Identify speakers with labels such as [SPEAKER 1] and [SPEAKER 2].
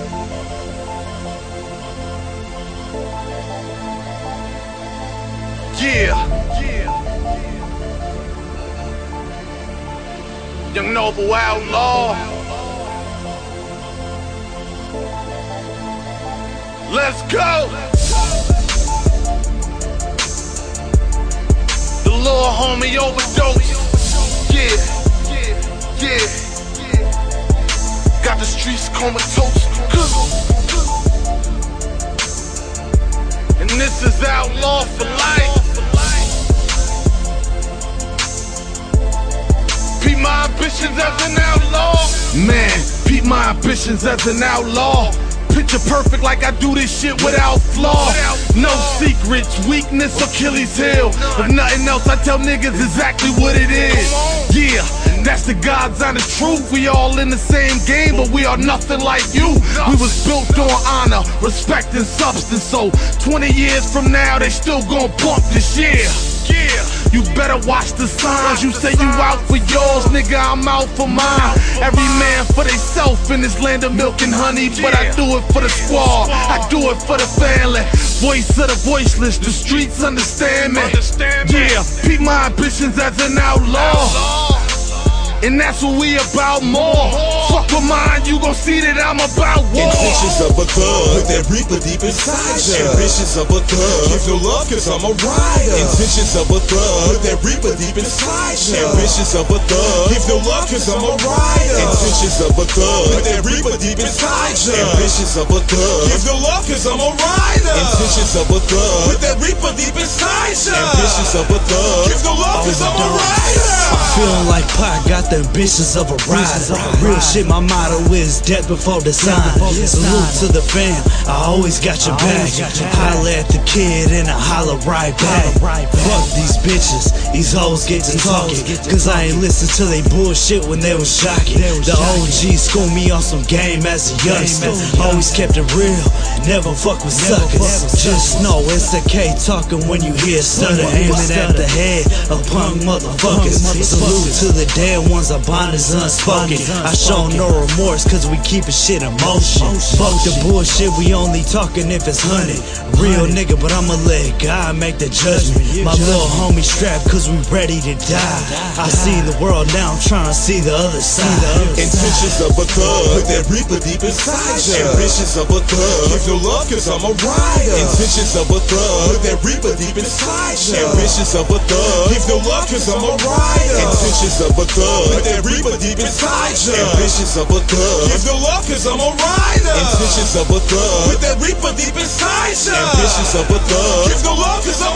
[SPEAKER 1] Young Noble Outlaw. Let's go. The little homie overdose. Yeah. Got the streets comatose. And this is Outlaw for life. Peep my ambitions as an outlaw. Man, peep my ambitions as an outlaw. Picture perfect like I do this shit without flaw. No secrets, weakness, Achilles heel. If nothing else, I tell niggas exactly what it is. Yeah, that's the God's honest truth. We all in the same game, but we are nothing like you. We was built on honor, respect, and substance. So 20 years from now, they still gon' pump this year. Yeah, you better watch the signs. You say you out for yours, nigga, I'm out for mine. Every man for theyself in this land of milk and honey, but I do it for the squad, I do it for the family. Voice of the voiceless, the streets understand me. Yeah, peep my ambitions as an outlaw. And that's what we about more. Fuck with mine, you gon' see that I'm about war.
[SPEAKER 2] Intentions of a thug, with that reaper deep inside ya. Ambitions of a thug, give no love cause I'm a rider. Intentions of a thug, with that reaper deep inside ya. Ambitions of a thug, give no love cause I'm a rider. Intentions of a thug, with that reaper deep inside ya. Ambitions of a thug, give no love cause I'm a rider. Intentions of a thug, with that reaper deep inside ya. Ambitions of a thug, give no love cause I'm a rider.
[SPEAKER 3] I'm feeling like Pac, got the ambitions of a rider. Real shit, my motto is death before the sign. Salute to the fam, I always got your back. Holla at the kid and I holla right back. Fuck these bitches, these hoes get to talking, cause I ain't listen to they bullshit when they was shocking. The OG schooled me on some game as a youngster. Always kept it real, never fuck with suckers. Just know it's a K talking when you hear stutter, aiming at the head of punk motherfuckers. Salute to the dead ones, our bond is unspoken. I show no remorse cause we keepin' shit in motion. Fuck the bullshit, we only talking if it's hunted. Real nigga, but I'ma let God make the judgment. My little homie strapped cause we ready to die. I see the world now, I'm trying to see the other side.
[SPEAKER 2] Intentions of a thug, with that reaper deep inside ya. Ambitions of a thug, give no love cause I'm a rider. Intentions of a thug, with that reaper deep inside ya. Ambitions of a thug, give no love cause I'm a rider. Intentions of a thug, with that reaper deep inside ya. Ambitions of a thug, give no love cause I'm a rider. Intentions of a thug, with that reaper deep inside ya. Ambitions of a thug, give no love cause I'm